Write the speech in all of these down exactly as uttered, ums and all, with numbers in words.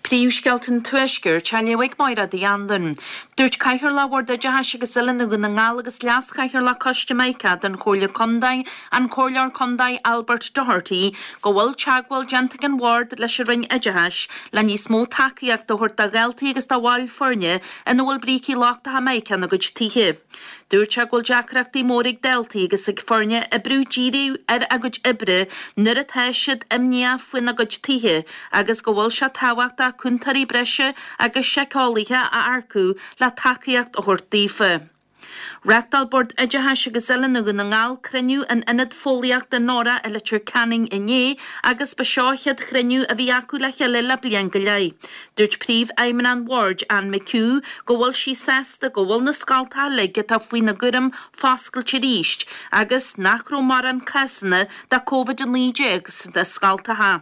Príomhscealtainn tuaisceir teaghlaigh maira dí andan. Dúirt caithear le bhór de deise agus uile go na ngáil agus leas caithear le Costa den chomhairle Condaí an chomhairleoir Condaí Albert Doherty go bhfuil teagmhfuil genteach an bhórd leis a ring idirtheis le níos mó tacaíocht do chuirt a ghailtaí agus do bháil foirne in bhfuil brící láchta Jamaica na gcuid tithe. Dúirt se gúil deacreachtaí mórig deltaí agus ag foirne i brú díri ar a gcuid ibre nuair a theisiid imníomh faoin na gcuid tithe agus go bhfuil se táhaachta cúntarí breise agus seicálaithe a arcú le tacaíocht a chuirtaífa. Reachtal bord idirtheis agus uile na ngáil criniú an inad fóliacht den nóra a litir canning inné agus beseoichead criniú a bhí acu le cheile le blian go leith. Dúirt príomh Éimeann an Ward an McHugh go bhfuil sí sesta go bhfuil na scaltá leige tá faoin na gurim fáscailte ríist agus nachró mar an casanna de COVID níneteen agus de scaltatha.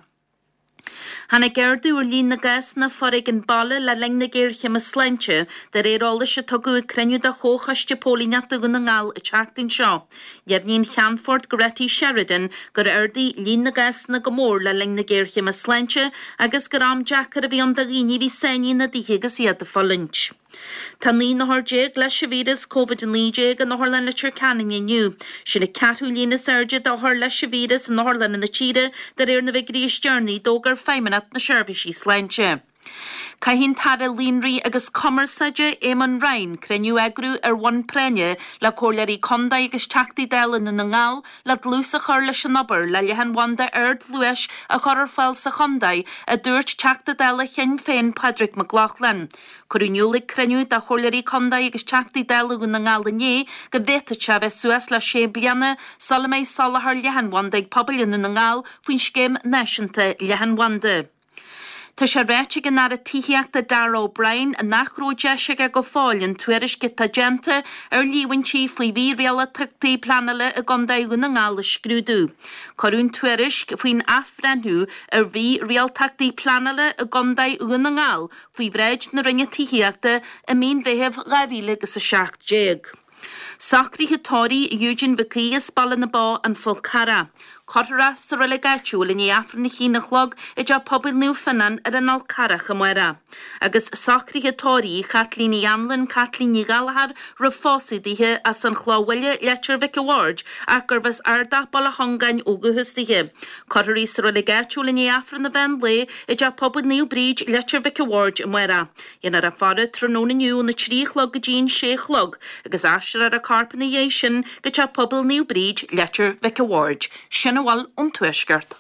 Hanna gerdú ar lín na gas na forig an balle le leng na géirche ma sleintse, de rérála se tugu creniu da hóchaiste pólíneata go na ngáil a teachtain seo. Jefnín Cheanford Goretti Sheridan gur erdi lín na gas na gomór le leng na géirche ma sleintse agus gur am jackar a bhí an da ghíní bhí sení na díthe agus iad a fallint. Tá ní na hordéag leis se víras COVID níneteen an nóharlan litir canning inniu. Sinna catú lína serge do hor leis se víras an nóharlan na tíre de réir na bhigríos journey dógar feimenat na seirbhísí sleintse. Caihín tara línrí agus commerceide Éimeann Ryan creniu agrú ar one prenne le cóilearí Condaí agus teachtaí déile na ngáil le dlús a chur leis an obair le lehan wanda ard luis a chur ar fáil sa Condaí a dúirt teachta déile chin féin Padraig McLaughlin. Curúniulig creniu da chóilearí Condaí agus teachtaí déile go na ngáil inné go bhéta se bheith suas le sé bliana sala méid sala thar lehan wanda ag pobail na ngáil faoin scéim náisiúnta lehan wanda. Tá sé réite gan ar a títheachta Darragh O'Brien a nachró deise go fáilinn tuairis go tagenta ar líhaintí faoi bhí réala tuchtaí planala a Condaí go na ngáil a scrúdú. Corún tuairis faoin afrenú ar bhí réaltachtaí planala a Condaí go na ngáil faoi bhreid na rinne títheachta a mín bheitheh ghaibhíle agus a seacht Sacríthe tóirí Eugene Vickias ballan na bá an Fulcara. Corra sa relegaitiúil in éafran na chinachlog i d pobil Newfoundland ar an Alcarach am muire. Agus sacríthe tóirí Kathleen Yanlin, Kathleen Galahad ra fósaidíthe as an chláhhuile letir Vic Award ach gur bheits ardach balla hangain óguthustíthe. Corraí sa relegaitiúil in éafran na bhean le i d pobil New Bridge letir Vic Award am muire. Ian ar a fara tróna niu na tríchlog go dín séchlog agus asir ar a carpanation go d pobil New Bridge letir Vic Award. Sin bhfuil an tuaisceart.